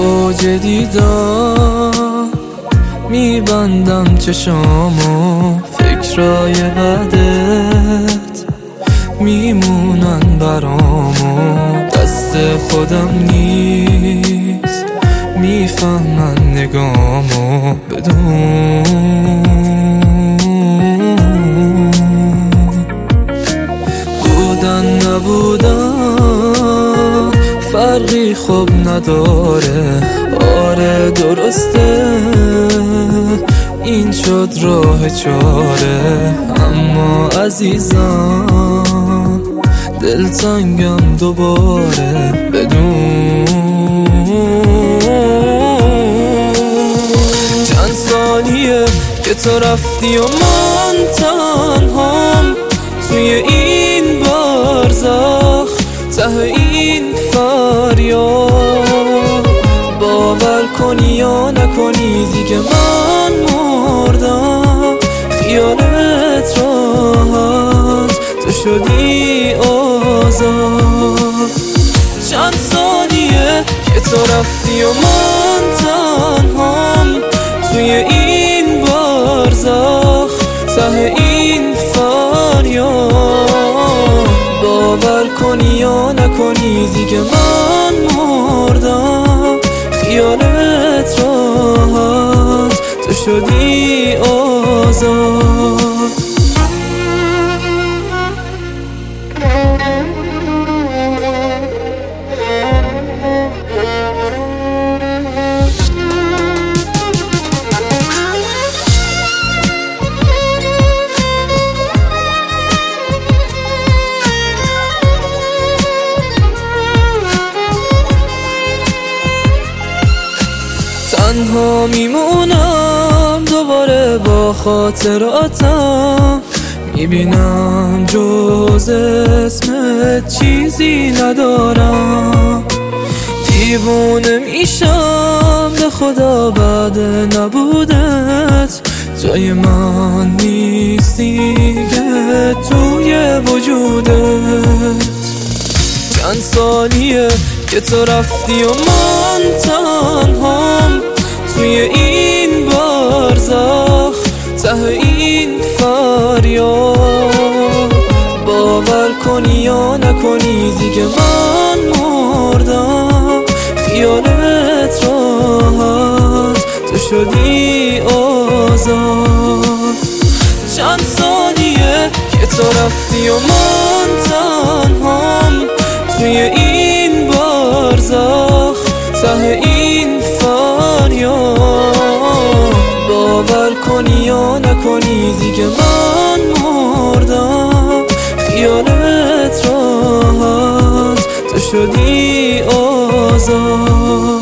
اوج دیدم میبندم چشامو، فکرای بدت میمونن برامو، دست خودم نیست میفهمن نگامو بدون بودن نبودن فرقی خوب نداره. آره درسته این شد راه چاره، اما عزیزم دلتنگم دوباره بدون چند ثانیه که تو رفتی و من تنهام توی این برزخ ته این فریاد. باور کنی یا نکنی دیگه من مردم، خیالت راحت تو شدی آزاد. چند ثانیه که تو رفتی و من تنهام توی این برزخ ته این فریاد. باور کنی یا نکنی دیگه من مردم، خیالت راحت تو شدی آزاد. تنها میمونم دوباره با خاطراتم، میبینم جز اسمت چیزی ندارم. دیوونه میشم به خدا بعد نبودت، جای من نیست دیگه توی وجودت. چند سالیه که تو رفتی و من تنهام توی این برزخ ته این فریاد. باور کنی یا نکنی دیگه من مردم، خیالت راحت تو شدی آزاد. چند ثانیه که تو رفتی و من تنهام توی این برزخ ته این فریاد. باور کنی یا نکنی دیگه من مردم، خیالت راحت تو شدی آزاد.